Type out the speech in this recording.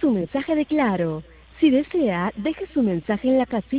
su mensaje de Claro. Si desea, deje su mensaje en la casilla